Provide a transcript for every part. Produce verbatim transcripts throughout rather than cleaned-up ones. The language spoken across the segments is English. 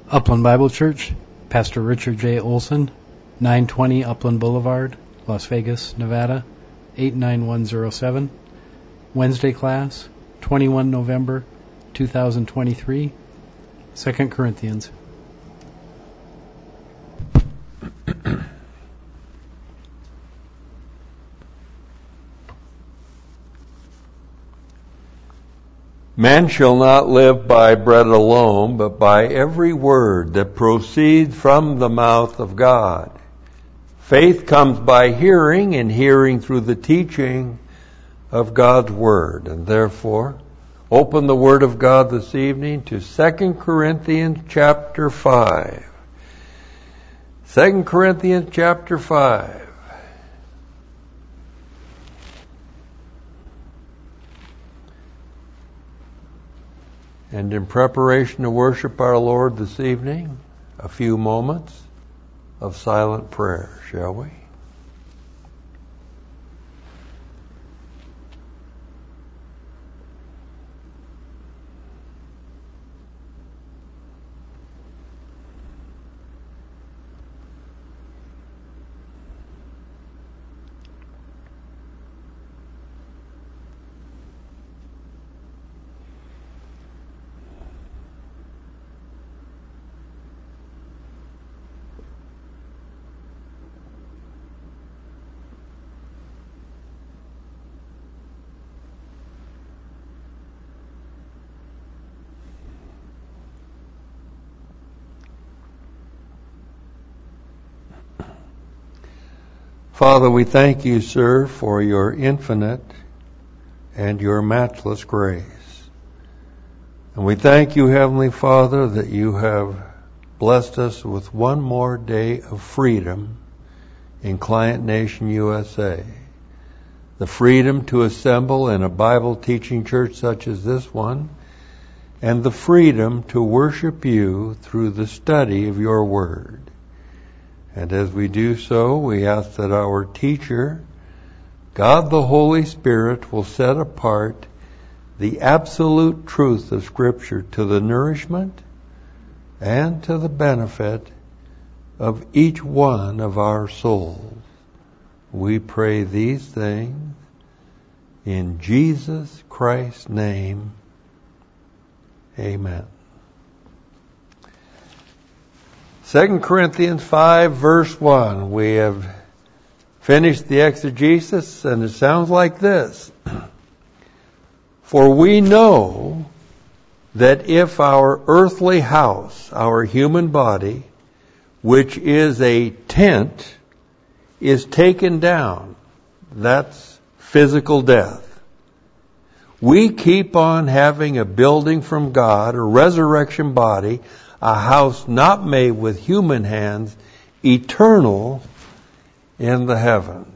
Upland Bible Church, Pastor Richard J. Olson, nine twenty Upland Boulevard, Las Vegas, Nevada, eight nine one zero seven. Wednesday class, twenty-first November two thousand twenty-three, Second Corinthians. Man shall not live by bread alone, but by every word that proceeds from the mouth of God. Faith comes by hearing, and hearing through the teaching of God's Word. And therefore, open the Word of God this evening to Second Corinthians chapter five. Second Corinthians chapter five. And in preparation to worship our Lord this evening, a few moments of silent prayer, shall we? Father, we thank you, sir, for your infinite and your matchless grace. And we thank you, Heavenly Father, that you have blessed us with one more day of freedom in Client Nation U S A. The freedom to assemble in a Bible teaching church such as this one, and the freedom to worship you through the study of your word. And as we do so, we ask that our teacher, God the Holy Spirit, will set apart the absolute truth of Scripture to the nourishment and to the benefit of each one of our souls. We pray these things in Jesus Christ's name. Amen. Second Corinthians five, verse one. We have finished the exegesis, and it sounds like this. For we know that if our earthly house, our human body, which is a tent, is taken down, that's physical death, we keep on having a building from God, a resurrection body, a house not made with human hands, eternal in the heavens.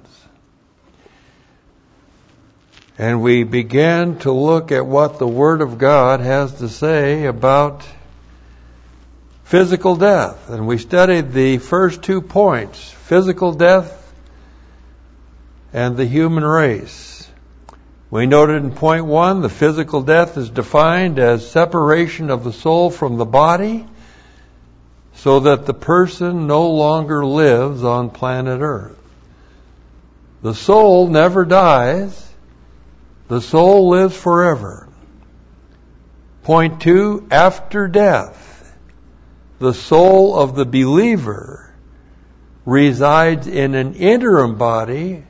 And we began to look at what the Word of God has to say about physical death. And we studied the first two points, physical death and the human race. We noted in point one, the physical death is defined as separation of the soul from the body, so that the person no longer lives on planet Earth. The soul never dies. The soul lives forever. Point two, after death, the soul of the believer resides in an interim body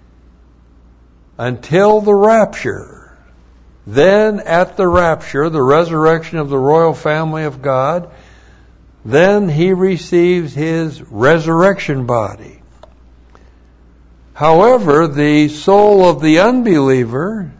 until the rapture. Then at the rapture, the resurrection of the royal family of God, then he receives his resurrection body. However, the soul of the unbeliever,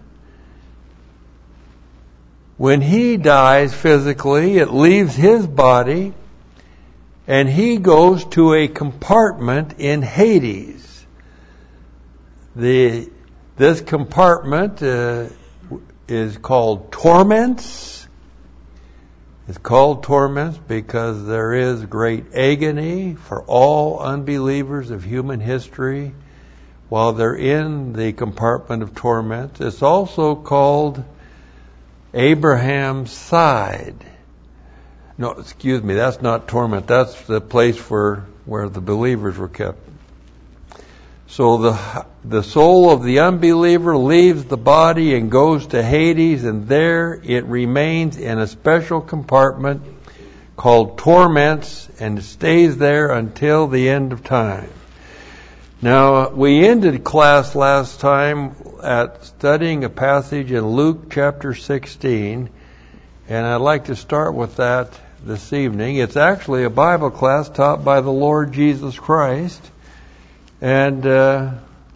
when he dies physically, it leaves his body and he goes to a compartment in Hades. The, this compartment uh, is called torments. It's called torments because there is great agony for all unbelievers of human history while they're in the compartment of torment. It's also called Abraham's side. No, excuse me, that's not torment. That's the place where, where the believers were kept. So the, the soul of the unbeliever leaves the body and goes to Hades, and there it remains in a special compartment called torments, and stays there until the end of time. Now, we ended class last time at studying a passage in Luke chapter sixteen, and I'd like to start with that this evening. It's actually a Bible class taught by the Lord Jesus Christ, and uh,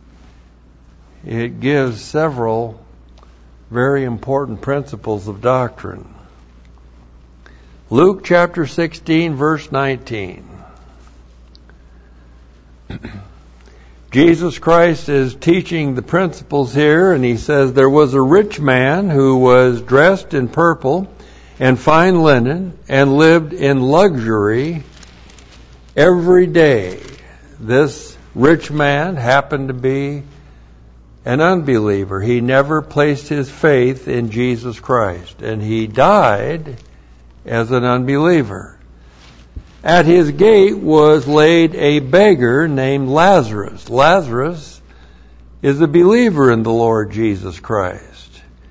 it gives several very important principles of doctrine. Luke chapter sixteen, verse nineteen. Jesus Christ is teaching the principles here, and he says, there was a rich man who was dressed in purple and fine linen and lived in luxury every day. This rich man happened to be an unbeliever. He never placed his faith in Jesus Christ, and he died as an unbeliever. At his gate was laid a beggar named Lazarus. Lazarus is a believer in the Lord Jesus Christ.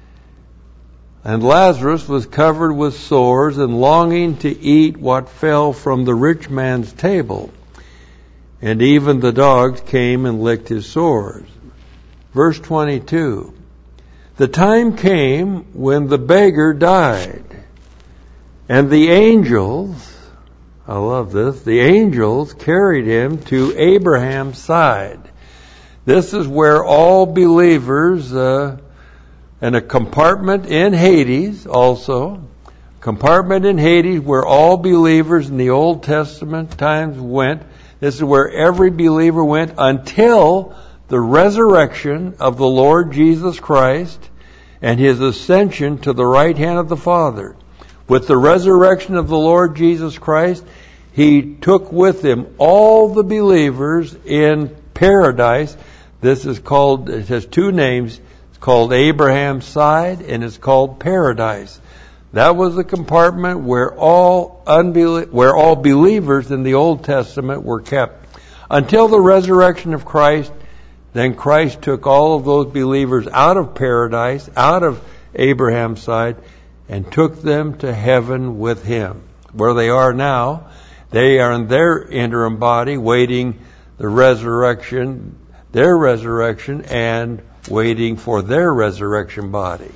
And Lazarus was covered with sores and longing to eat what fell from the rich man's table. And even the dogs came and licked his sores. Verse twenty-two. The time came when the beggar died, and the angels, I love this, the angels carried him to Abraham's side. This is where all believers, uh, and a compartment in Hades also, compartment in Hades where all believers in the Old Testament times went. This is where every believer went until the resurrection of the Lord Jesus Christ and his ascension to the right hand of the Father. With the resurrection of the Lord Jesus Christ, he took with him all the believers in paradise. This is called, it has two names. It's called Abraham's side, and it's called paradise. That was the compartment where all unbel- where all believers in the Old Testament were kept. Until the resurrection of Christ, then Christ took all of those believers out of paradise, out of Abraham's side, and took them to heaven with him. Where they are now, they are in their interim body waiting the resurrection, their resurrection, and waiting for their resurrection body.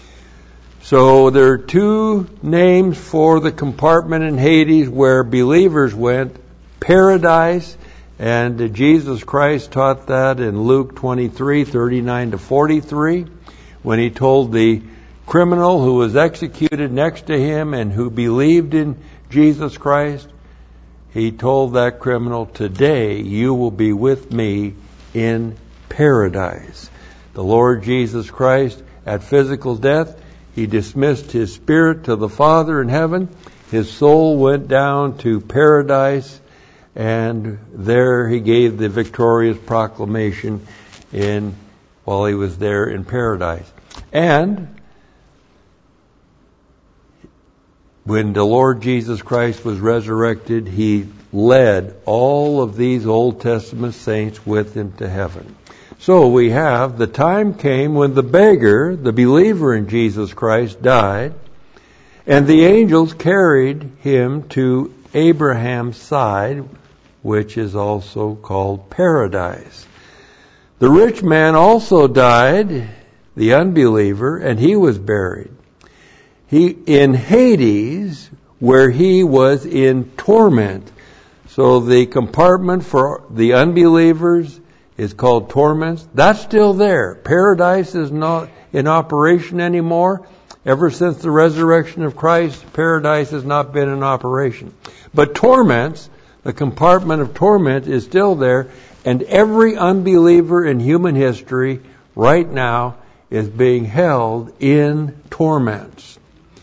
So there are two names for the compartment in Hades where believers went: paradise, and Jesus Christ taught that in Luke twenty-three, thirty-nine to forty-three, when he told the criminal who was executed next to him and who believed in Jesus Christ, he told that criminal, today you will be with me in paradise. The Lord Jesus Christ, at physical death, he dismissed his spirit to the Father in heaven. His soul went down to paradise, and there he gave the victorious proclamation in while he was there in paradise. And when the Lord Jesus Christ was resurrected, he led all of these Old Testament saints with him to heaven. So we have, the time came when the beggar, the believer in Jesus Christ, died, and the angels carried him to Abraham's side, which is also called paradise. The rich man also died, the unbeliever, and he was buried. He in Hades, where he was in torment. So the compartment for the unbelievers is called torments. That's still there. Paradise is not in operation anymore. Ever since the resurrection of Christ, paradise has not been in operation. But torments, the compartment of torment, is still there, and every unbeliever in human history right now is being held in torments.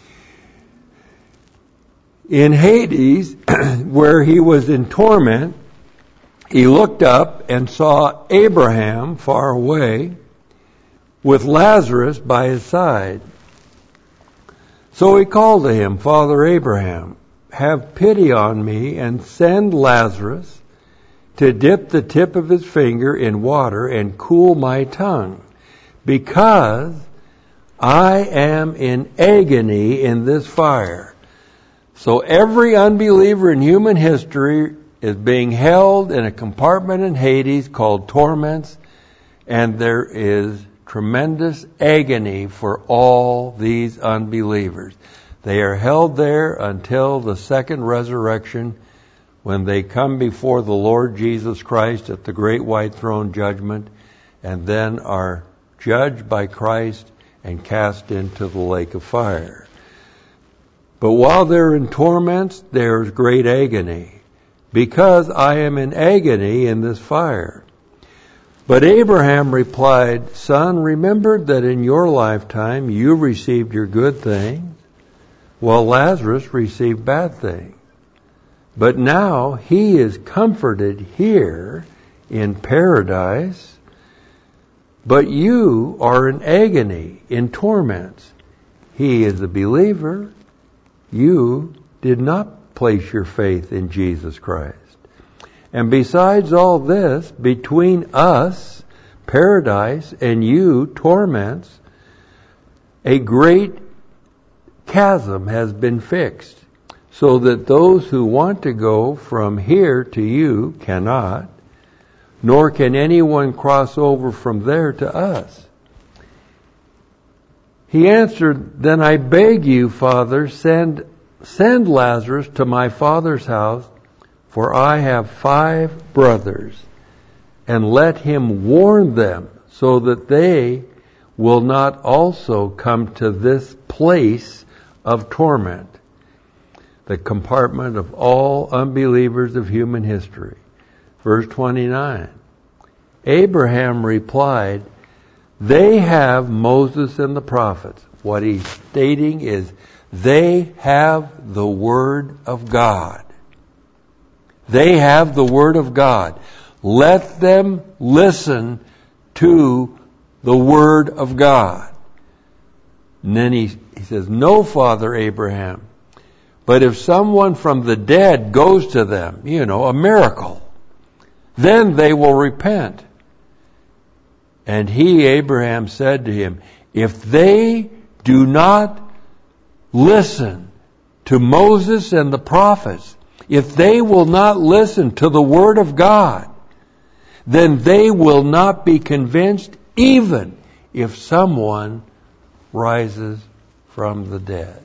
In Hades, where he was in torment, he looked up and saw Abraham far away with Lazarus by his side. So he called to him, Father Abraham, have pity on me and send Lazarus to dip the tip of his finger in water and cool my tongue, because I am in agony in this fire. So every unbeliever in human history is being held in a compartment in Hades called torments, and there is tremendous agony for all these unbelievers. They are held there until the second resurrection, when they come before the Lord Jesus Christ at the great white throne judgment, and then are judged by Christ and cast into the lake of fire. But while they're in torments, there's great agony, because I am in agony in this fire. But Abraham replied, Son, remember that in your lifetime you received your good things, while Lazarus received bad things. But now he is comforted here in paradise, but you are in agony, in torments. He is a believer. You did not place your faith in Jesus Christ. And besides all this, between us, paradise, and you, torments, a great chasm has been fixed, so that those who want to go from here to you cannot, nor can anyone cross over from there to us. He answered, Then I beg you, Father, send, send Lazarus to my father's house, for I have five brothers, and let him warn them, so that they will not also come to this place of torment, the compartment of all unbelievers of human history. Verse twenty-nine. Abraham replied, They have Moses and the prophets. What he's stating is, they have the Word of God. They have the Word of God. Let them listen to the Word of God. And then he, he says, No, Father Abraham, but if someone from the dead goes to them, you know, a miracle, then they will repent. And he, Abraham, said to him, If they do not listen to Moses and the prophets, if they will not listen to the Word of God, then they will not be convinced, even if someone rises from the dead.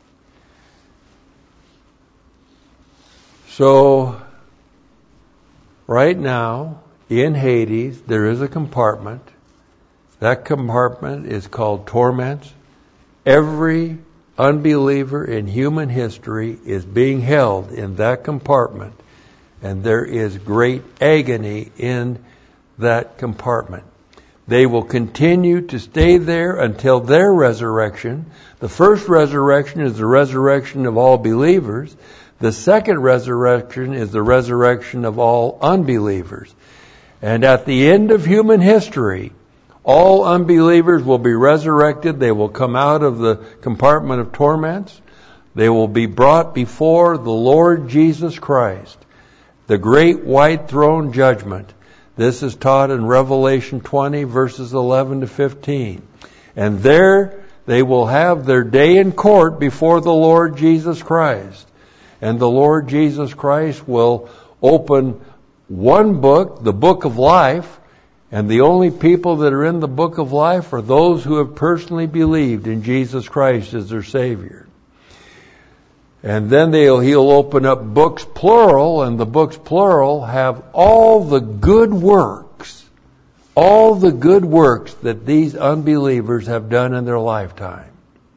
So, right now, in Hades, there is a compartment. That compartment is called torments. Every unbeliever in human history is being held in that compartment, and there is great agony in that compartment. They will continue to stay there until their resurrection. The first resurrection is the resurrection of all believers. The second resurrection is the resurrection of all unbelievers. And at the end of human history, all unbelievers will be resurrected. They will come out of the compartment of torments. They will be brought before the Lord Jesus Christ, the great white throne judgment. This is taught in Revelation twenty, verses eleven to fifteen. And there they will have their day in court before the Lord Jesus Christ. And the Lord Jesus Christ will open one book, the book of life, and the only people that are in the book of life are those who have personally believed in Jesus Christ as their Savior. And then they'll, he'll open up books plural, and the books plural have all the good works, all the good works that these unbelievers have done in their lifetime.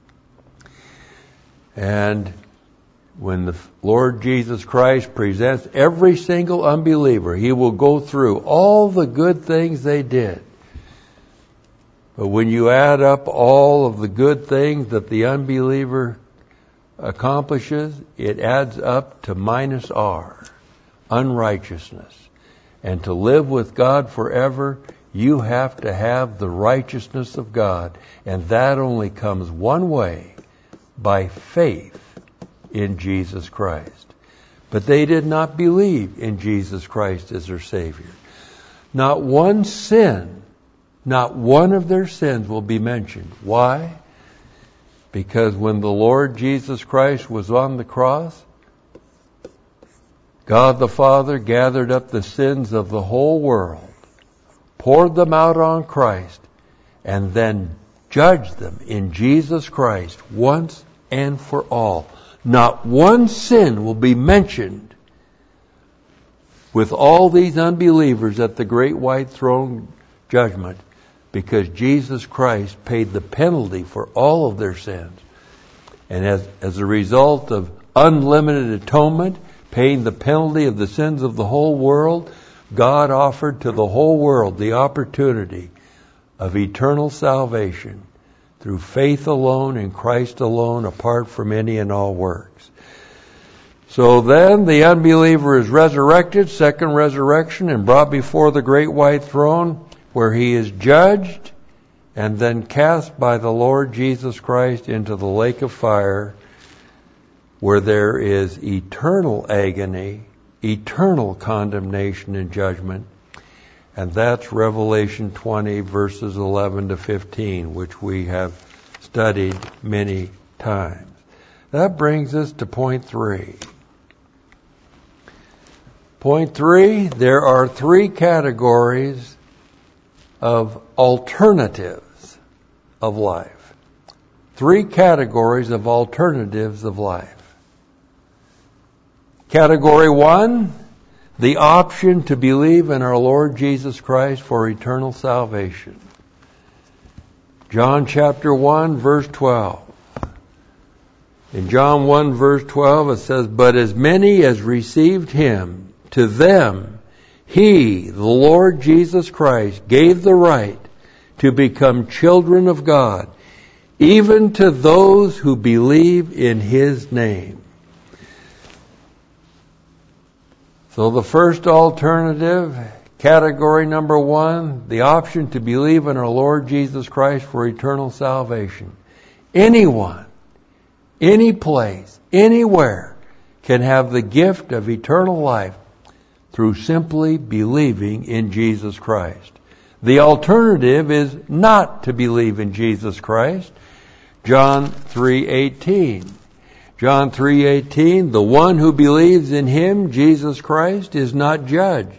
And when the Lord Jesus Christ presents every single unbeliever, he will go through all the good things they did. But when you add up all of the good things that the unbeliever accomplishes, it adds up to minus R, unrighteousness. And to live with God forever, you have to have the righteousness of God. And that only comes one way, by faith in Jesus Christ. But they did not believe in Jesus Christ as their Savior. Not one sin, not one of their sins will be mentioned. Why? Because when the Lord Jesus Christ was on the cross, God the Father gathered up the sins of the whole world, poured them out on Christ, and then judged them in Jesus Christ once and for all. Not one sin will be mentioned with all these unbelievers at the great white throne judgment, because Jesus Christ paid the penalty for all of their sins. And as, as a result of unlimited atonement, paying the penalty of the sins of the whole world, God offered to the whole world the opportunity of eternal salvation through faith alone in Christ alone, apart from any and all works. So then the unbeliever is resurrected, second resurrection, and brought before the great white throne, where he is judged and then cast by the Lord Jesus Christ into the lake of fire, where there is eternal agony, eternal condemnation and judgment. And that's Revelation twenty, verses eleven to fifteen, which we have studied many times. That brings us to point three. Point three, there are three categories of alternatives of life. Three categories of alternatives of life. Category one, the option to believe in our Lord Jesus Christ for eternal salvation. John chapter one, verse twelve. In John one, verse twelve, it says, "But as many as received him, to them he, the Lord Jesus Christ, gave the right to become children of God, even to those who believe in his name." So the first alternative, category number one, the option to believe in our Lord Jesus Christ for eternal salvation. Anyone, any place, anywhere can have the gift of eternal life through simply believing in Jesus Christ. The alternative is not to believe in Jesus Christ. John three eighteen. John three eighteen, "The one who believes in him, Jesus Christ, is not judged.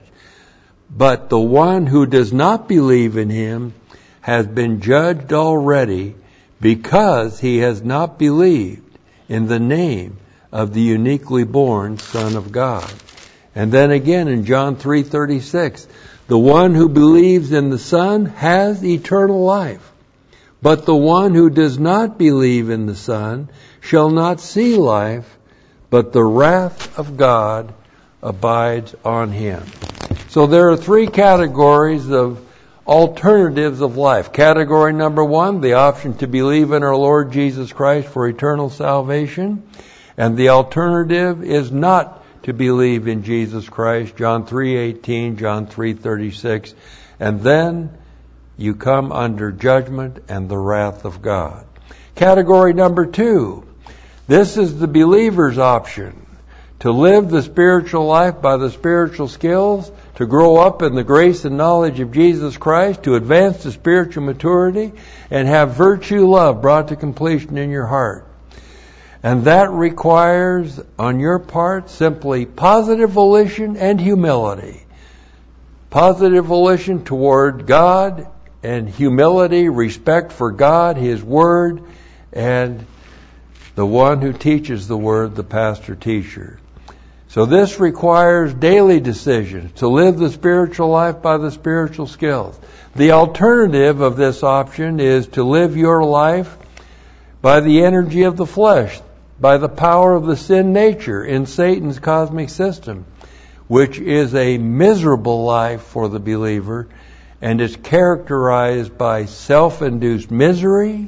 But the one who does not believe in him has been judged already, because he has not believed in the name of the uniquely born Son of God." And then again in John three thirty-six, "The one who believes in the Son has eternal life. But the one who does not believe in the Son shall not see life, but the wrath of God abides on him." So there are three categories of alternatives of life. Category number one, the option to believe in our Lord Jesus Christ for eternal salvation. And the alternative is not to believe in Jesus Christ. John three eighteen, John three thirty-six. And then you come under judgment and the wrath of God. Category number two, this is the believer's option. To live the spiritual life by the spiritual skills, to grow up in the grace and knowledge of Jesus Christ, to advance to spiritual maturity, and have virtue love brought to completion in your heart. And that requires, on your part, simply positive volition and humility. Positive volition toward God, and humility, respect for God, his word, and the one who teaches the word, the pastor-teacher. So this requires daily decisions to live the spiritual life by the spiritual skills. The alternative of this option is to live your life by the energy of the flesh, by the power of the sin nature in Satan's cosmic system, which is a miserable life for the believer, and is characterized by self-induced misery,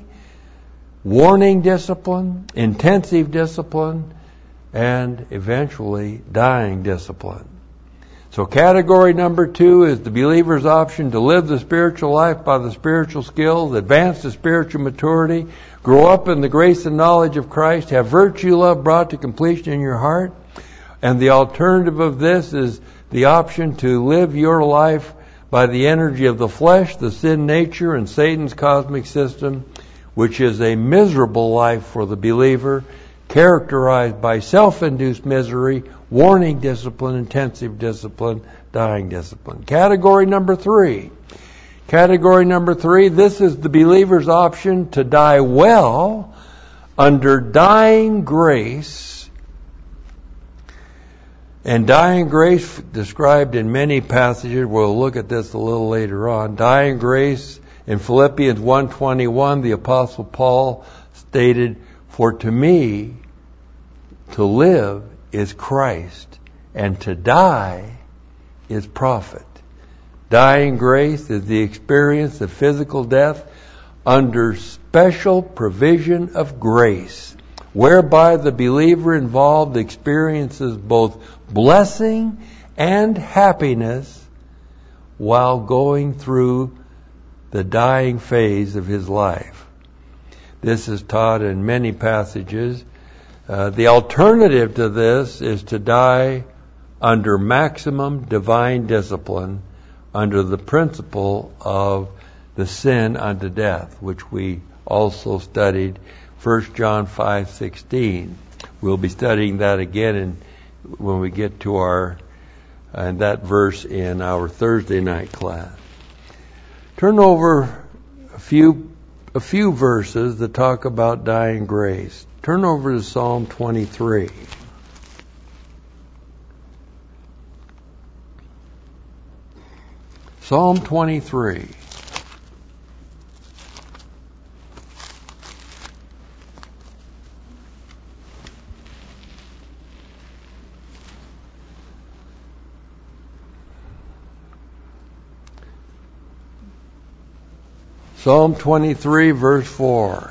warning discipline, intensive discipline, and eventually dying discipline. So category number two is the believer's option to live the spiritual life by the spiritual skills, advance to spiritual maturity, grow up in the grace and knowledge of Christ, have virtue love brought to completion in your heart. And the alternative of this is the option to live your life by the energy of the flesh, the sin nature, and Satan's cosmic system, which is a miserable life for the believer, characterized by self-induced misery, warning discipline, intensive discipline, dying discipline. Category number three. Category number three, this is the believer's option to die well under dying grace. And dying grace described in many passages, we'll look at this a little later on. Dying grace in Philippians one twenty-one, the Apostle Paul stated, "For to me, to live is Christ, and to die is profit." Dying grace is the experience of physical death under special provision of grace, whereby the believer involved experiences both blessing and happiness while going through the dying phase of his life. This is taught in many passages. Uh, the alternative to this is to die under maximum divine discipline, under the principle of the sin unto death, which we also studied First John five sixteen. We'll be studying that again in, when we get to our uh, that verse in our Thursday night class. Turn over a few a few verses that talk about dying grace. Turn over to Psalm twenty-three. Psalm twenty-three. Psalm twenty-three, verse four.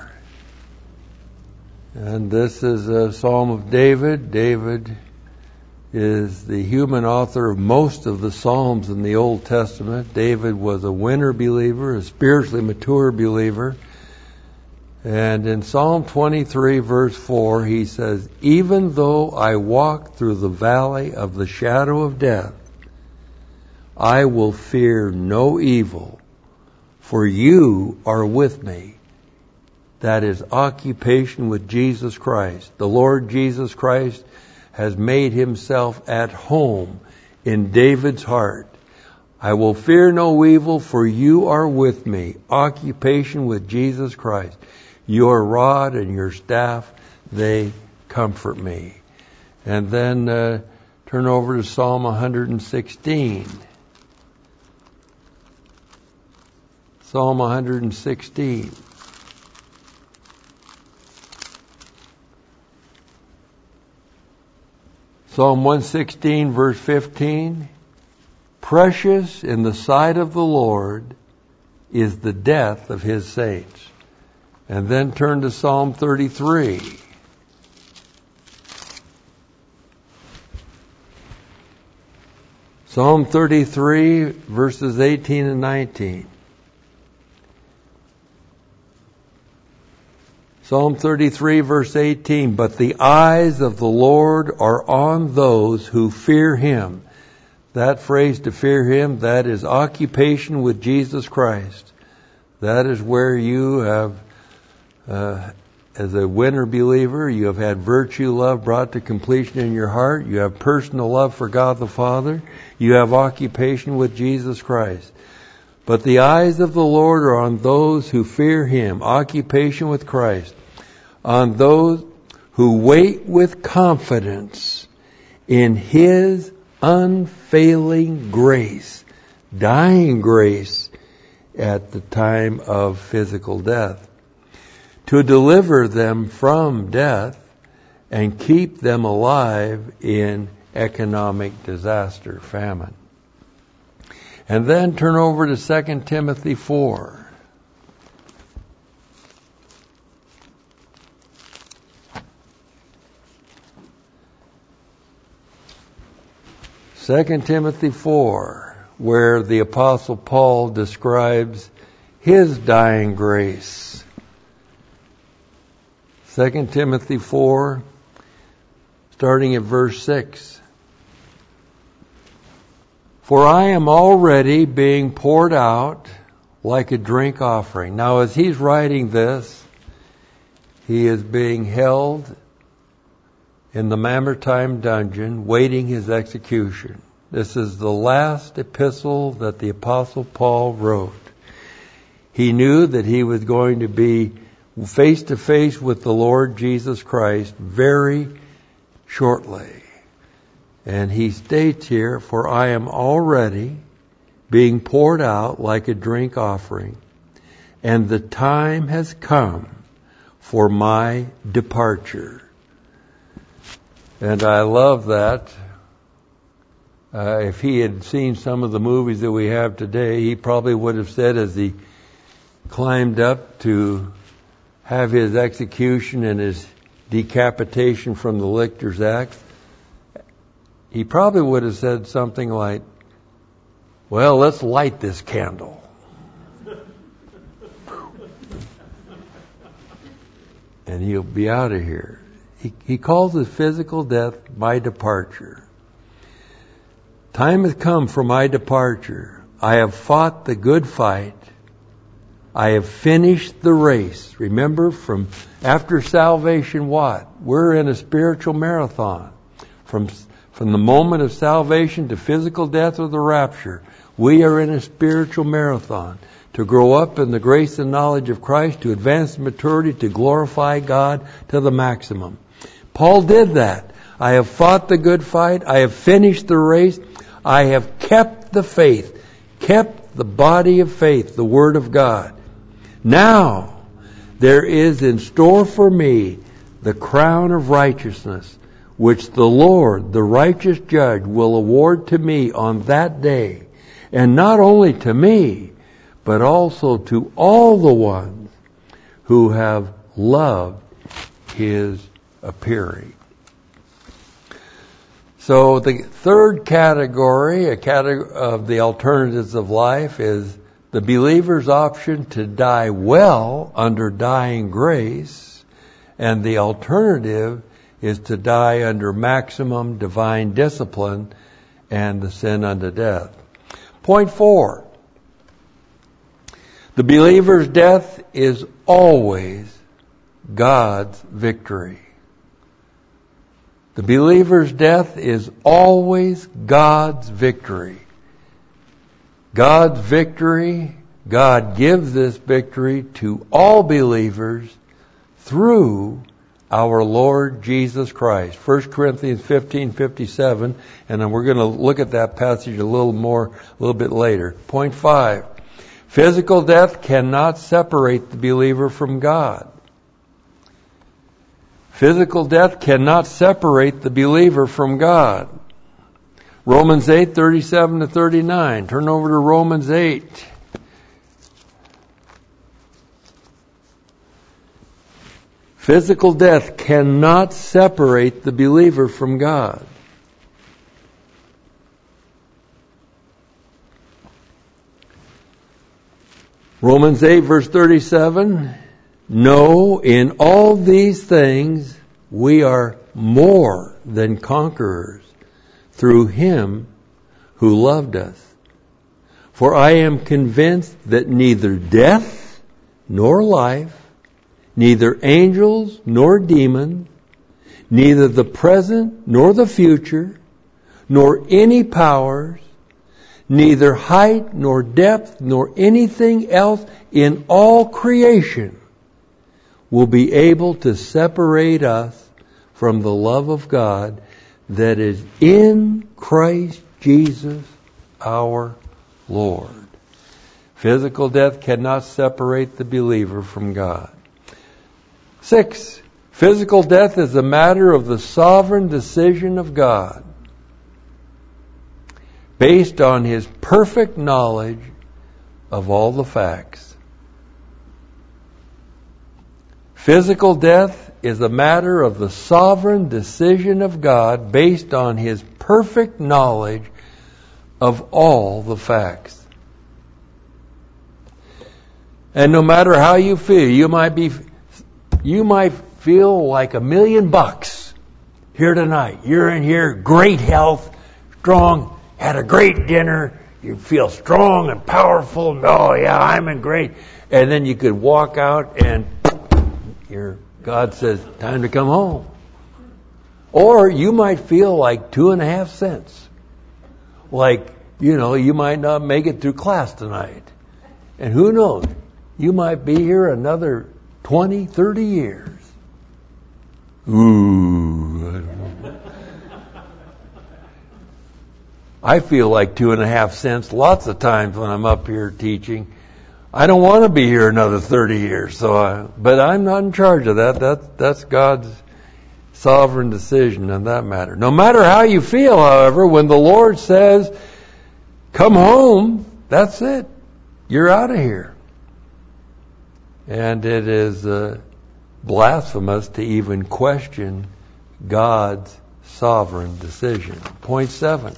And this is a psalm of David. David is the human author of most of the psalms in the Old Testament. David was a winter believer, a spiritually mature believer. And in Psalm twenty-three, verse four, he says, "Even though I walk through the valley of the shadow of death, I will fear no evil, for you are with me." That is occupation with Jesus Christ. The Lord Jesus Christ has made himself at home in David's heart. "I will fear no evil, for you are with me." Occupation with Jesus Christ. "Your rod and your staff, they comfort me." And then uh, turn over to Psalm one sixteen. Psalm one sixteen. Psalm one sixteen, verse fifteen. "Precious in the sight of the Lord is the death of his saints." And then turn to Psalm thirty-three. Psalm thirty-three, verses eighteen and nineteen. Psalm thirty-three, verse eighteen, "But the eyes of the Lord are on those who fear him." That phrase, to fear him, that is occupation with Jesus Christ. That is where you have, uh, as a winter believer, you have had virtue love brought to completion in your heart. You have personal love for God the Father. You have occupation with Jesus Christ. "But the eyes of the Lord are on those who fear him," occupation with Christ, "on those who wait with confidence in his unfailing grace," dying grace at the time of physical death, "to deliver them from death and keep them alive in economic disaster, famine." And then turn over to Second Timothy four. Second Timothy four, where the Apostle Paul describes his dying grace. Second Timothy four, starting at verse six. For I am already being poured out like a drink offering. Now, as he's writing this, he is being held in the Mamertine dungeon, waiting his execution. This is the last epistle that the Apostle Paul wrote. He knew that he was going to be face to face with the Lord Jesus Christ very shortly. And he states here, for I am already being poured out like a drink offering, and the time has come for my departure. And I love that. Uh, if he had seen some of the movies that we have today, he probably would have said as he climbed up to have his execution and his decapitation from the lictor's axe, he probably would have said something like, well, let's light this candle. And he'll be out of here. He, he calls his physical death my departure. Time has come for my departure. I have fought the good fight. I have finished the race. Remember, from after salvation, what? We're in a spiritual marathon. From, from the moment of salvation to physical death or the rapture, we are in a spiritual marathon. To grow up in the grace and knowledge of Christ, to advance in maturity, to glorify God to the maximum. Paul did that. I have fought the good fight. I have finished the race. I have kept the faith. Kept the body of faith, the Word of God. Now, there is in store for me the crown of righteousness, which the Lord, the righteous judge, will award to me on that day. And not only to me, but also to all the ones who have loved His appearing. So the third category, a category of the alternatives of life, is the believer's option to die well under dying grace, and the alternative is to die under maximum divine discipline and the sin unto death. Point four. The believer's death is always God's victory. The believer's death is always God's victory. God's victory, God gives this victory to all believers through our Lord Jesus Christ. First Corinthians fifteen fifty-seven, and then we're going to look at that passage a little more, a little bit later. Point five. Physical death cannot separate the believer from God. Physical death cannot separate the believer from God. Romans eight thirty-seven to thirty-nine. Turn over to Romans eight. Physical death cannot separate the believer from God. Romans eight verse thirty-seven. No, in all these things we are more than conquerors through Him who loved us. For I am convinced that neither death nor life, neither angels nor demons, neither the present nor the future, nor any powers, neither height nor depth nor anything else in all creation will be able to separate us from the love of God that is in Christ Jesus our Lord. Physical death cannot separate the believer from God. Six, physical death is a matter of the sovereign decision of God, based on His perfect knowledge of all the facts. Physical death is a matter of the sovereign decision of God based on His perfect knowledge of all the facts. And no matter how you feel, you might be, you might feel like a million bucks here tonight. You're in here, great health, strong, had a great dinner, you feel strong and powerful. Oh yeah, I'm in great. And then you could walk out and your God says, time to come home. Or you might feel like two and a half cents. Like, you know, you might not make it through class tonight. And who knows? You might be here another twenty, thirty years. Ooh, I don't know. I feel like two and a half cents lots of times when I'm up here teaching. I don't want to be here another thirty years, so I, but I'm not in charge of that. That that's God's sovereign decision on that matter. No matter how you feel, however, when the Lord says, come home, that's it. You're out of here. And it is uh, blasphemous to even question God's sovereign decision. Point seven.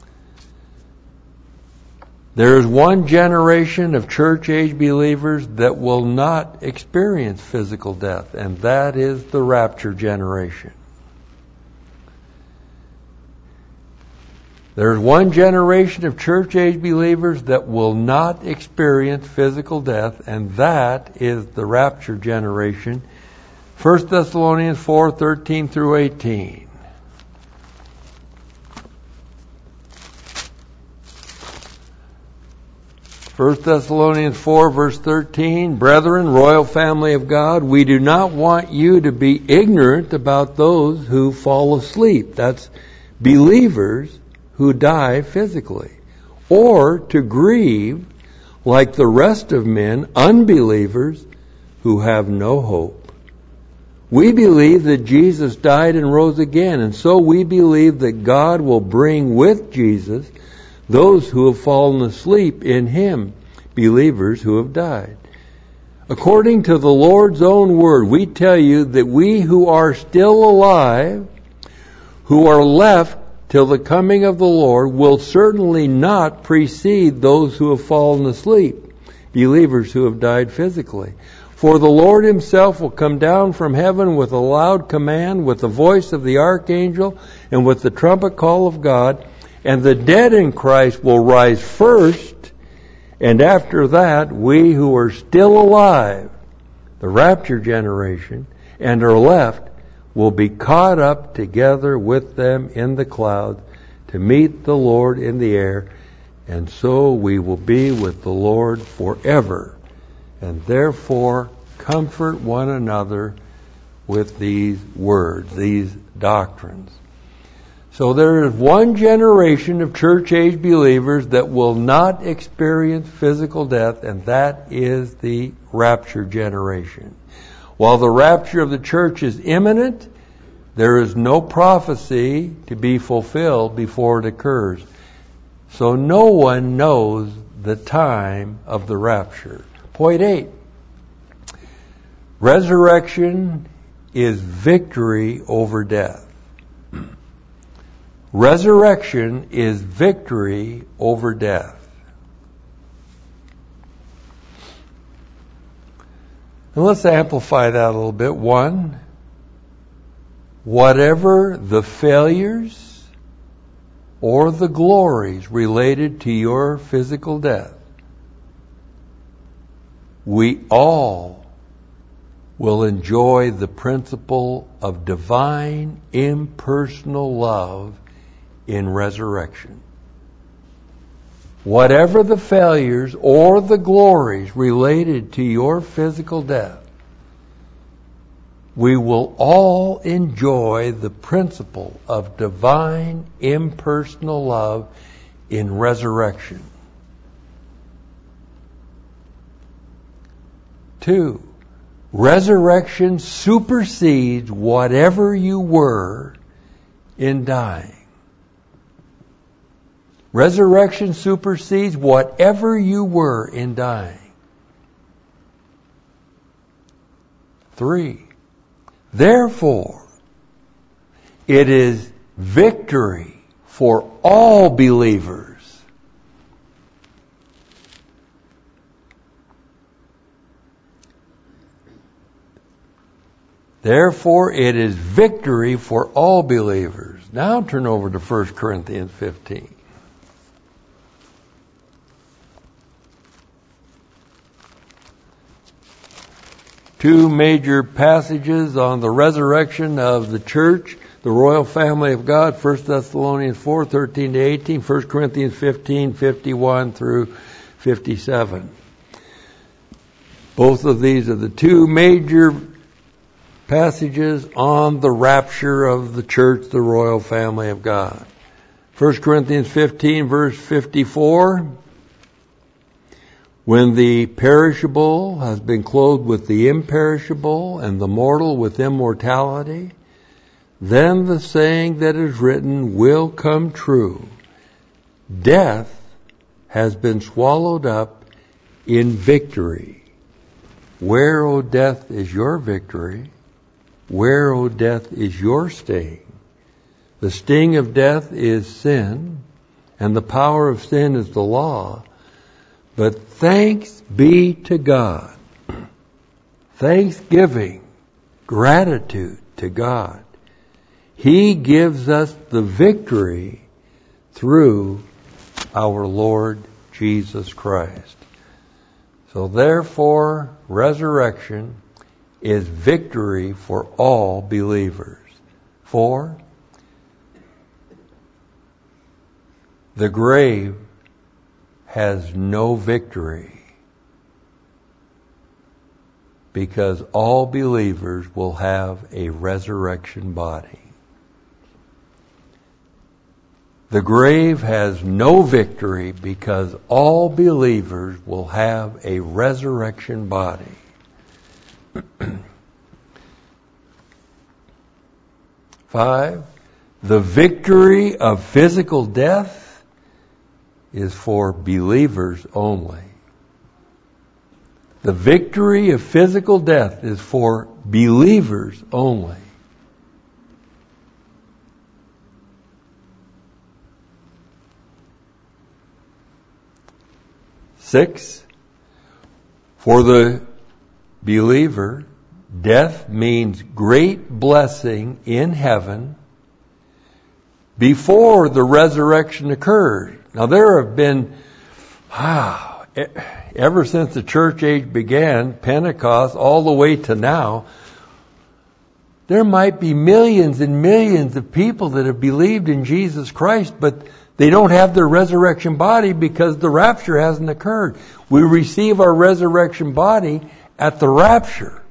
There is one generation of church-age believers that will not experience physical death, and that is the rapture generation. There is one generation of church-age believers that will not experience physical death, and that is the rapture generation. First Thessalonians four, thirteen through eighteen. First Thessalonians four, verse thirteen, Brethren, royal family of God, we do not want you to be ignorant about those who fall asleep. That's believers who die physically. Or to grieve like the rest of men, unbelievers who have no hope. We believe that Jesus died and rose again, and so we believe that God will bring with Jesus those who have fallen asleep in Him, believers who have died. According to the Lord's own word, we tell you that we who are still alive, who are left till the coming of the Lord, will certainly not precede those who have fallen asleep, believers who have died physically. For the Lord Himself will come down from heaven with a loud command, with the voice of the archangel, and with the trumpet call of God, and the dead in Christ will rise first, and after that, we who are still alive, the rapture generation, and are left, will be caught up together with them in the clouds to meet the Lord in the air, and so we will be with the Lord forever. And therefore, comfort one another with these words, these doctrines. So there is one generation of church-age believers that will not experience physical death, and that is the rapture generation. While the rapture of the church is imminent, there is no prophecy to be fulfilled before it occurs. So no one knows the time of the rapture. Point eight. Resurrection is victory over death. Resurrection is victory over death. And let's amplify that a little bit. One, whatever the failures or the glories related to your physical death, we all will enjoy the principle of divine impersonal love in resurrection. Whatever the failures or the glories related to your physical death, we will all enjoy the principle of divine impersonal love in resurrection. Two, resurrection supersedes whatever you were in dying. Resurrection supersedes whatever you were in dying. Three, therefore, it is victory for all believers Therefore, it is victory for all believers. Now turn over to First Corinthians fifteen. Two major passages on the resurrection of the church, the royal family of God. First Thessalonians four, thirteen to eighteen. First Corinthians fifteen, fifty-one through fifty-seven. Both of these are the two major passages on the rapture of the church, the royal family of God. First Corinthians fifteen, verse fifty-four. When the perishable has been clothed with the imperishable, and the mortal with immortality, then the saying that is written will come true. Death has been swallowed up in victory. Where, O death, is your victory? Where, O death, is your sting? The sting of death is sin, and the power of sin is the law. But thanks be to God. Thanksgiving, gratitude to God. He gives us the victory through our Lord Jesus Christ. So therefore, resurrection is victory for all believers. For the grave has no victory, because all believers will have a resurrection body. The grave has no victory because all believers will have a resurrection body. Five, the victory of physical death is for believers only. The victory of physical death is for believers only. Six, for the believer, death means great blessing in heaven before the resurrection occurs. Now there have been, ah, ever since the church age began, Pentecost, all the way to now, there might be millions and millions of people that have believed in Jesus Christ, but they don't have their resurrection body because the rapture hasn't occurred. We receive our resurrection body at the rapture.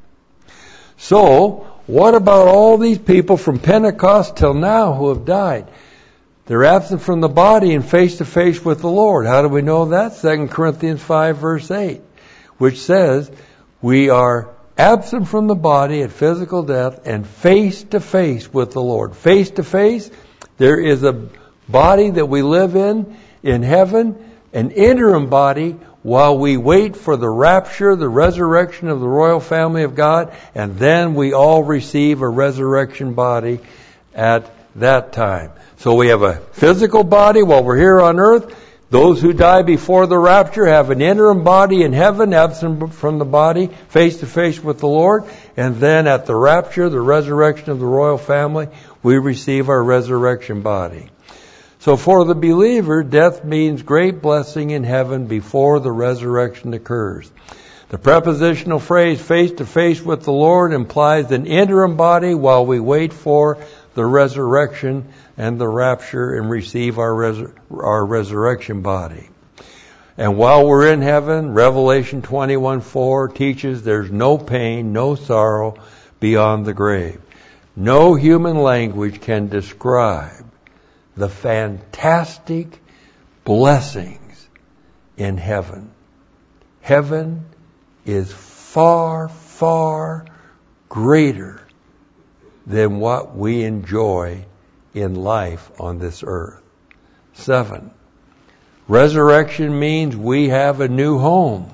So, what about all these people from Pentecost till now who have died? They're absent from the body and face to face with the Lord. How do we know that? Second Corinthians five, verse eight, which says, we are absent from the body at physical death and face to face with the Lord. Face to face, there is a body that we live in, in heaven, an interim body, while we wait for the rapture, the resurrection of the royal family of God, and then we all receive a resurrection body at that time. So we have a physical body while we're here on earth. Those who die before the rapture have an interim body in heaven, absent from the body, face to face with the Lord. And then at the rapture, the resurrection of the royal family, we receive our resurrection body. So for the believer, death means great blessing in heaven before the resurrection occurs. The prepositional phrase, face to face with the Lord, implies an interim body while we wait for the resurrection and the rapture and receive our resur- our resurrection body. And while we're in heaven, Revelation twenty-one four teaches there's no pain, no sorrow beyond the grave. No human language can describe the fantastic blessings in heaven. Heaven is far, far greater than what we enjoy in life on this earth. Seven, resurrection means we have a new home.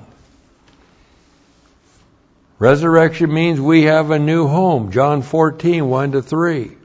Resurrection means we have a new home. John fourteen, one to three.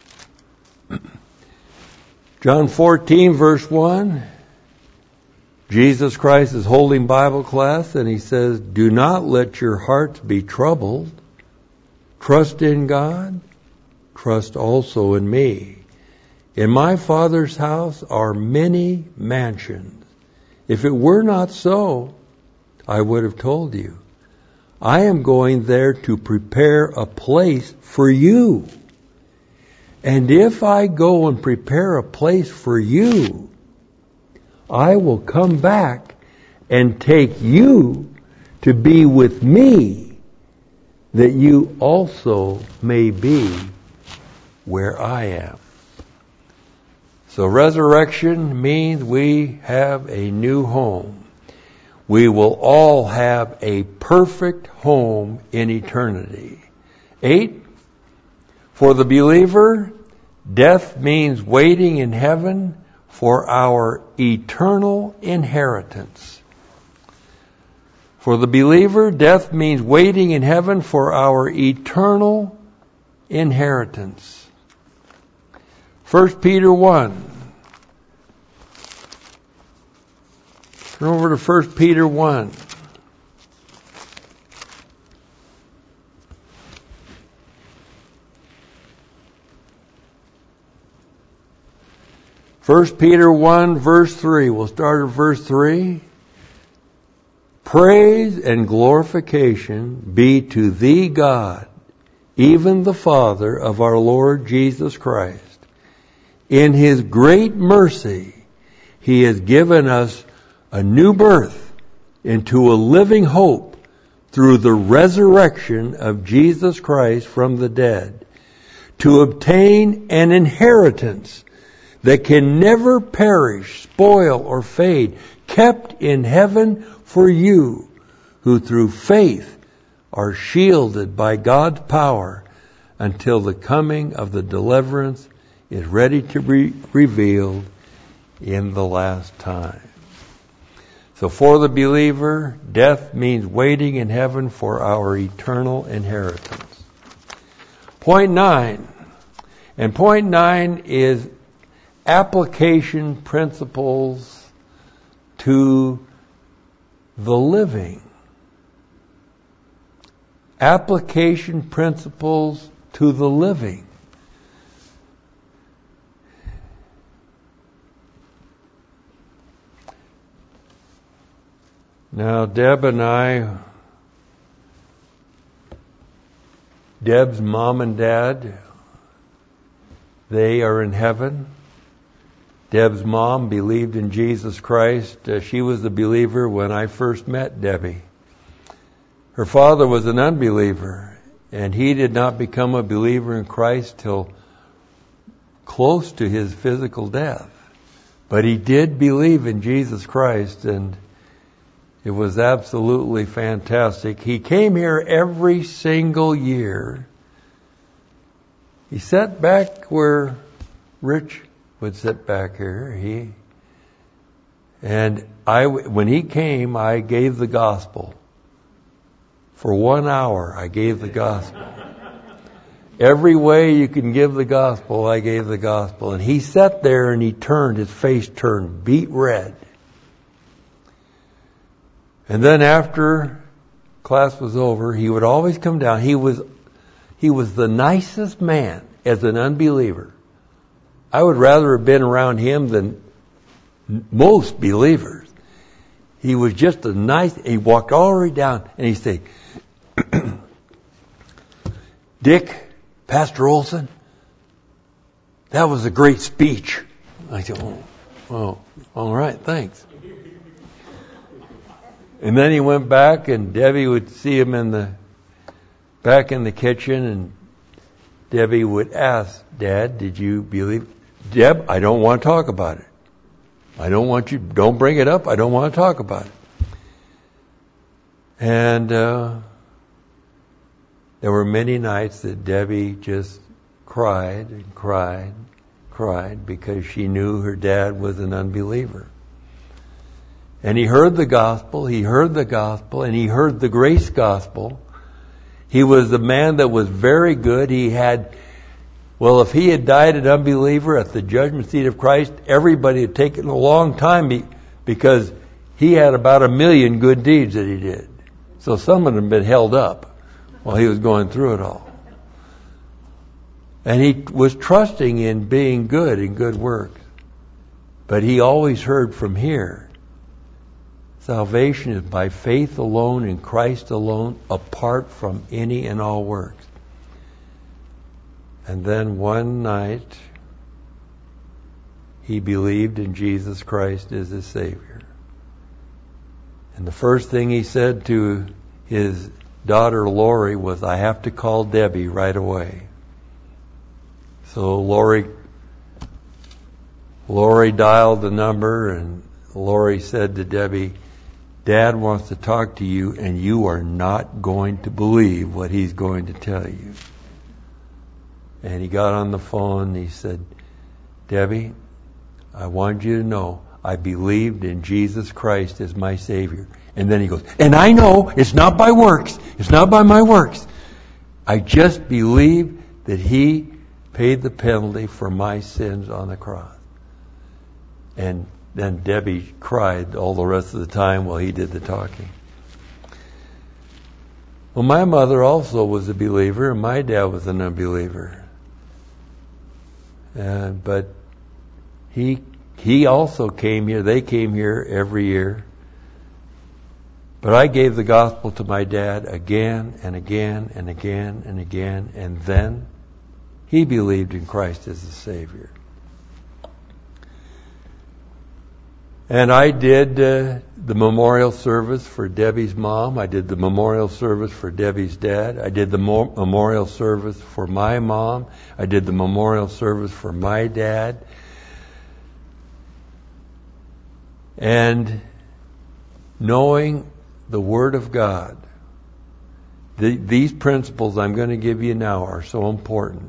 John fourteen, verse one. Jesus Christ is holding Bible class, and he says, do not let your hearts be troubled. Trust in God. Trust also in me. In my Father's house are many mansions. If it were not so, I would have told you. I am going there to prepare a place for you. And if I go and prepare a place for you, I will come back and take you to be with me, that you also may be where I am. So resurrection means we have a new home. We will all have a perfect home in eternity. Eight, for the believer, death means waiting in heaven for our eternal inheritance. For the believer, death means waiting in heaven for our eternal inheritance. First Peter one. Turn over to First Peter one. First Peter one, verse three. We'll start at verse three. Praise and glorification be to thee, God, even the Father of our Lord Jesus Christ. In his great mercy, he has given us a new birth into a living hope through the resurrection of Jesus Christ from the dead, to obtain an inheritance that can never perish, spoil, or fade, kept in heaven for you, who through faith are shielded by God's power until the coming of the deliverance is ready to be revealed in the last time. So for the believer, death means waiting in heaven for our eternal inheritance. Point nine. And point nine is application principles to the living. Application principles to the living. Now, Deb and I, Deb's mom and dad, they are in heaven. Deb's mom believed in Jesus Christ. Uh, she was a believer when I first met Debbie. Her father was an unbeliever, and he did not become a believer in Christ till close to his physical death. But he did believe in Jesus Christ, and it was absolutely fantastic. He came here every single year. He sat back where Rich would sit back here. He and I, when he came, I gave the gospel. For one hour, I gave the gospel. Every way you can give the gospel, I gave the gospel. And he sat there and he turned, his face turned beet red. And then after class was over, he would always come down. He was, he was the nicest man as an unbeliever. I would rather have been around him than most believers. He was just a nice, he walked all the way down and he'd say, Dick, Pastor Olson, that was a great speech. I said, oh, oh, all right, thanks. And then he went back, and Debbie would see him in the back in the kitchen, and Debbie would ask, Dad, did you believe? Deb, I don't want to talk about it. I don't want you, don't bring it up. I don't want to talk about it. And uh, there were many nights that Debbie just cried and cried, cried, because she knew her dad was an unbeliever. And he heard the gospel, he heard the gospel, and he heard the grace gospel. He was a man that was very good. He had, well, if he had died an unbeliever at the judgment seat of Christ, everybody had taken a long time because he had about a million good deeds that he did. So some of them had been held up while he was going through it all. And he was trusting in being good in good works. But he always heard from here, salvation is by faith alone in Christ alone, apart from any and all works. And then one night, he believed in Jesus Christ as his Savior. And the first thing he said to his daughter Lori was, I have to call Debbie right away. So Lori, Lori dialed the number, and Lori said to Debbie, Dad wants to talk to you, and you are not going to believe what he's going to tell you. And he got on the phone and he said, Debbie, I want you to know I believed in Jesus Christ as my Savior. And then he goes, and I know it's not by works. It's not by my works. I just believe that he paid the penalty for my sins on the cross. And then Debbie cried all the rest of the time while he did the talking. Well, my mother also was a believer, and my dad was an unbeliever. Uh, but he he also came here. They came here every year. But I gave the gospel to my dad again and again and again and again, and then he believed in Christ as the Savior. And I did uh, the memorial service for Debbie's mom. I did the memorial service for Debbie's dad. I did the mo- memorial service for my mom. I did the memorial service for my dad. And knowing the Word of God, the, these principles I'm going to give you now are so important.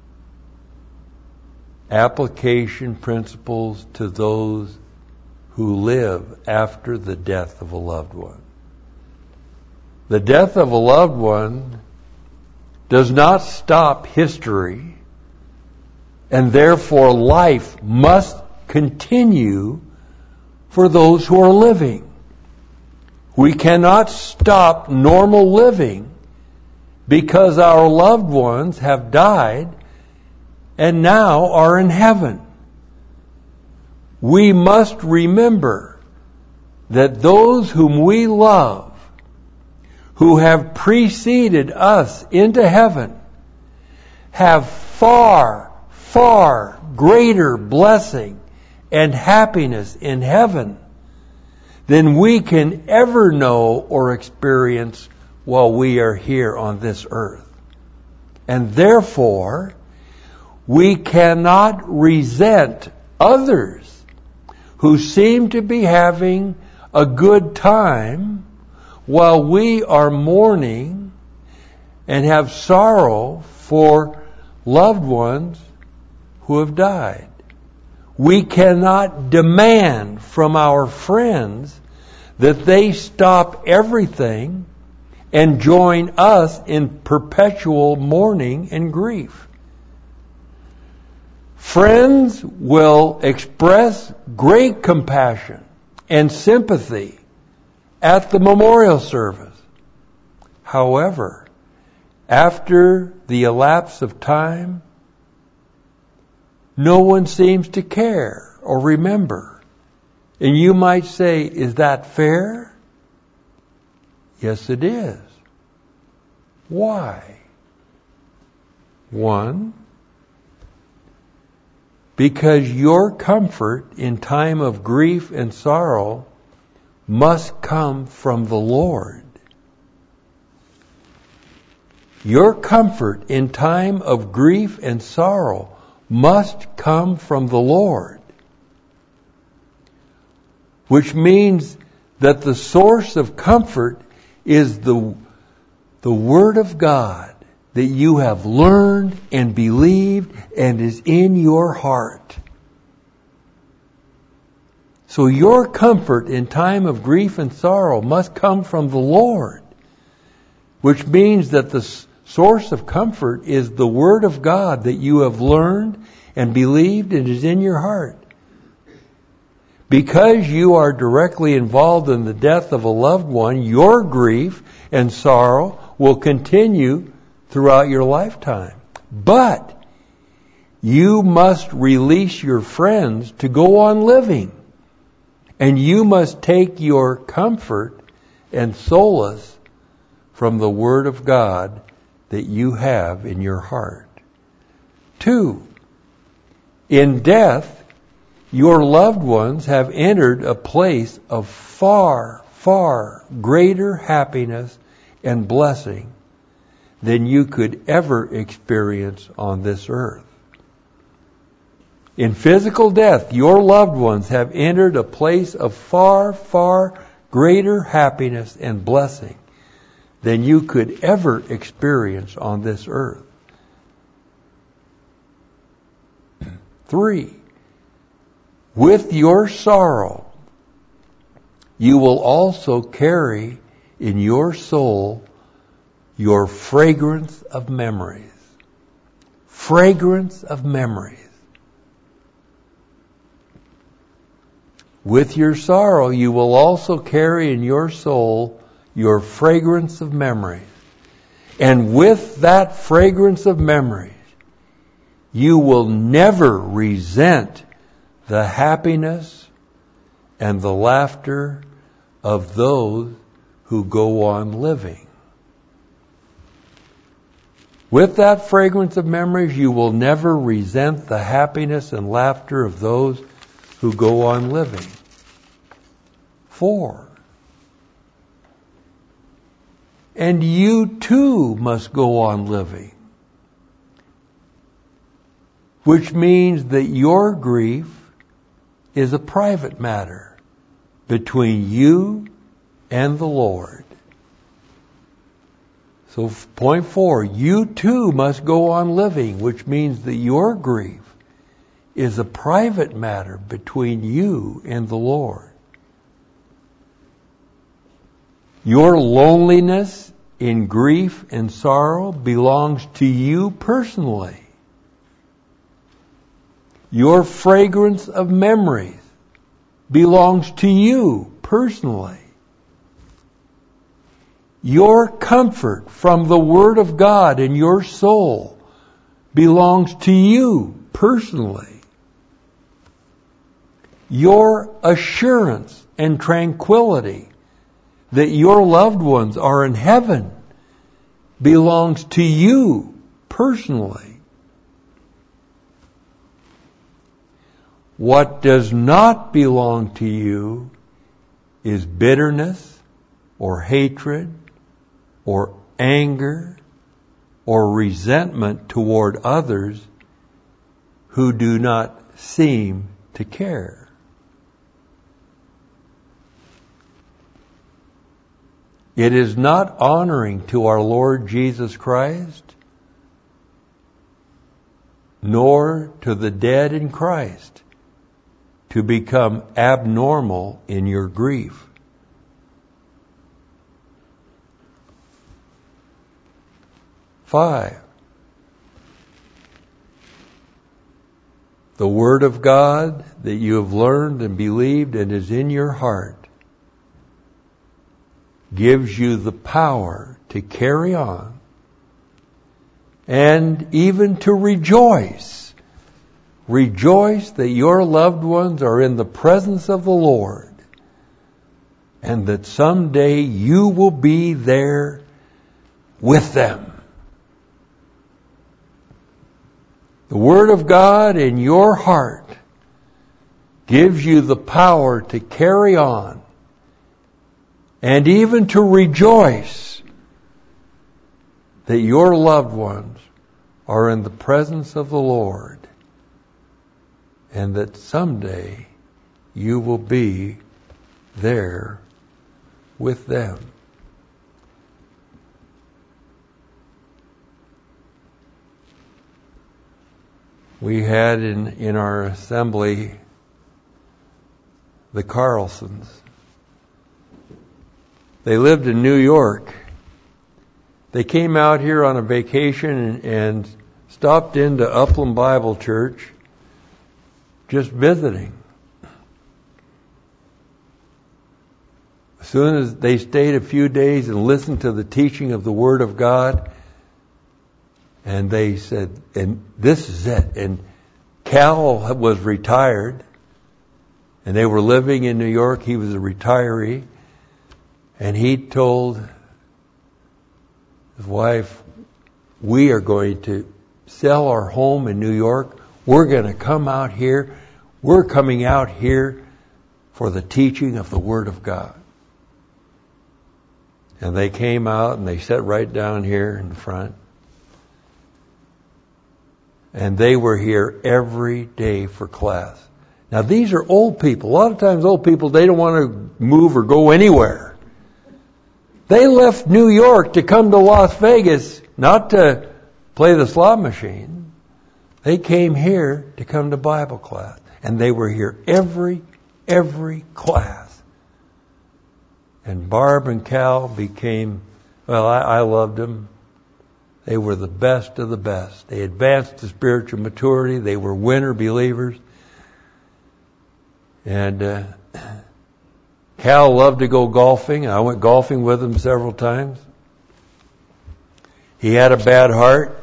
Application principles to those who live after the death of a loved one. The death of a loved one does not stop history, and therefore life must continue for those who are living. We cannot stop normal living because our loved ones have died and now are in heaven. We must remember that those whom we love, who have preceded us into heaven, have far, far greater blessing and happiness in heaven than we can ever know or experience while we are here on this earth. And therefore, we cannot resent others who seem to be having a good time while we are mourning and have sorrow for loved ones who have died. We cannot demand from our friends that they stop everything and join us in perpetual mourning and grief. Friends will express great compassion and sympathy at the memorial service. However, after the elapse of time, no one seems to care or remember. And you might say, is that fair? Yes, it is. Why? One, because your comfort in time of grief and sorrow must come from the Lord. Your comfort in time of grief and sorrow must come from the Lord. Which means that the source of comfort is the, the Word of God that you have learned and believed and is in your heart. So your comfort in time of grief and sorrow must come from the Lord, which means that the source of comfort is the Word of God that you have learned and believed and is in your heart. Because you are directly involved in the death of a loved one, your grief and sorrow will continue throughout your lifetime. But you must release your friends to go on living. And you must take your comfort and solace from the Word of God that you have in your heart. Two, in death, your loved ones have entered a place of far, far greater happiness and blessing than you could ever experience on this earth. In physical death, your loved ones have entered a place of far, far greater happiness and blessing than you could ever experience on this earth. Three, with your sorrow, you will also carry in your soul your fragrance of memories. Fragrance of memories. With your sorrow, you will also carry in your soul your fragrance of memories. And with that fragrance of memories, you will never resent the happiness and the laughter of those who go on living. With that fragrance of memories, you will never resent the happiness and laughter of those who go on living. Four. And you too must go on living. Which means that your grief is a private matter between you and the Lord. So point four, you too must go on living, which means that your grief is a private matter between you and the Lord. Your loneliness in grief and sorrow belongs to you personally. Your fragrance of memories belongs to you personally. Your comfort from the Word of God in your soul belongs to you personally. Your assurance and tranquility that your loved ones are in heaven belongs to you personally. What does not belong to you is bitterness or hatred or anger or resentment toward others who do not seem to care. It is not honoring to our Lord Jesus Christ, nor to the dead in Christ, to become abnormal in your grief. Five, the Word of God that you have learned and believed and is in your heart gives you the power to carry on and even to rejoice. Rejoice that your loved ones are in the presence of the Lord and that someday you will be there with them. The Word of God in your heart gives you the power to carry on and even to rejoice that your loved ones are in the presence of the Lord and that someday you will be there with them. We had in, in our assembly the Carlsons. They lived in New York. They came out here on a vacation and, and stopped into Upland Bible Church just visiting. As soon as they stayed a few days and listened to the teaching of the Word of God, and they said, and this is it. And Cal was retired, and they were living in New York. He was a retiree, and he told his wife, we are going to sell our home in New York. We're going to come out here. We're coming out here for the teaching of the Word of God. And they came out and they sat right down here in front. And they were here every day for class. Now these are old people. A lot of times old people, they don't want to move or go anywhere. They left New York to come to Las Vegas, not to play the slot machine. They came here to come to Bible class. And they were here every, every class. And Barb and Cal became, well, I, I loved them. They were the best of the best. They advanced to spiritual maturity. They were winner believers. And uh, Cal loved to go golfing. I went golfing with him several times. He had a bad heart.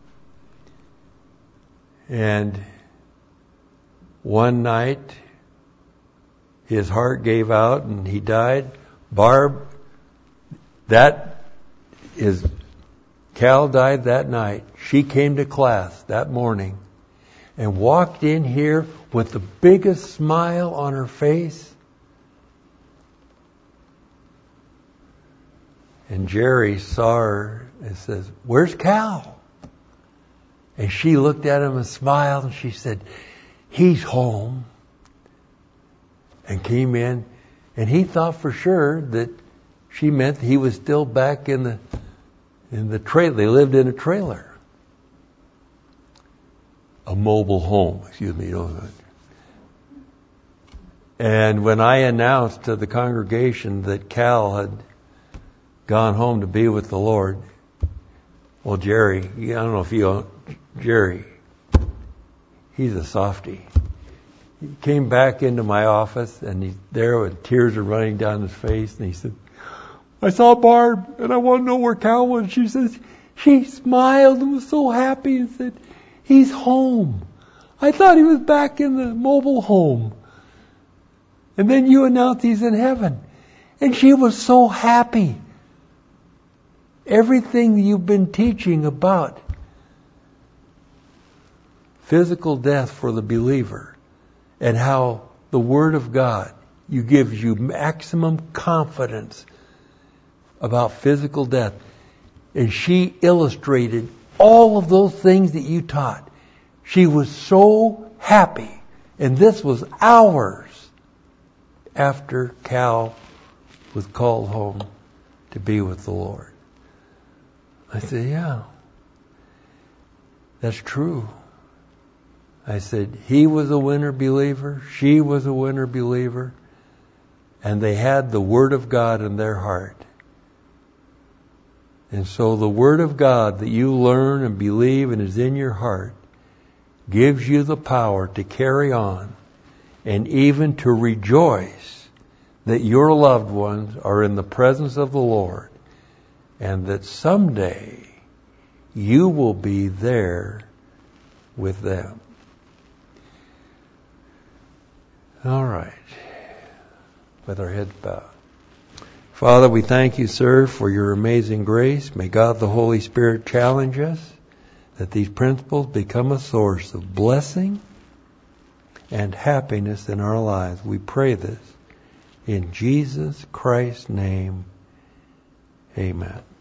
And one night, his heart gave out and he died. Barb, that is, Cal died that night. She came to class that morning and walked in here with the biggest smile on her face. And Jerry saw her and says, where's Cal? And she looked at him and smiled and she said, he's home. And came in. And he thought for sure that she meant he was still back in the in the trailer. They lived in a trailer. A mobile home, excuse me. And when I announced to the congregation that Cal had gone home to be with the Lord, well, Jerry, I don't know if you know, Jerry, he's a softie. He came back into my office and he's there with tears are running down his face and he said, I saw Barb and I want to know where Cal was. She says, she smiled and was so happy and said, he's home. I thought he was back in the mobile home. And then you announced he's in heaven. And she was so happy. Everything you've been teaching about physical death for the believer, and how the Word of God you gives you maximum confidence about physical death. And she illustrated all of those things that you taught. She was so happy. And this was hours after Cal was called home to be with the Lord. I said, yeah, that's true. I said, he was a winner believer, she was a winner believer, and they had the Word of God in their heart. And so the Word of God that you learn and believe and is in your heart gives you the power to carry on and even to rejoice that your loved ones are in the presence of the Lord and that someday you will be there with them. All right. With our heads bowed. Father, we thank you, sir, for your amazing grace. May God the Holy Spirit challenge us that these principles become a source of blessing and happiness in our lives. We pray this in Jesus Christ's name. Amen.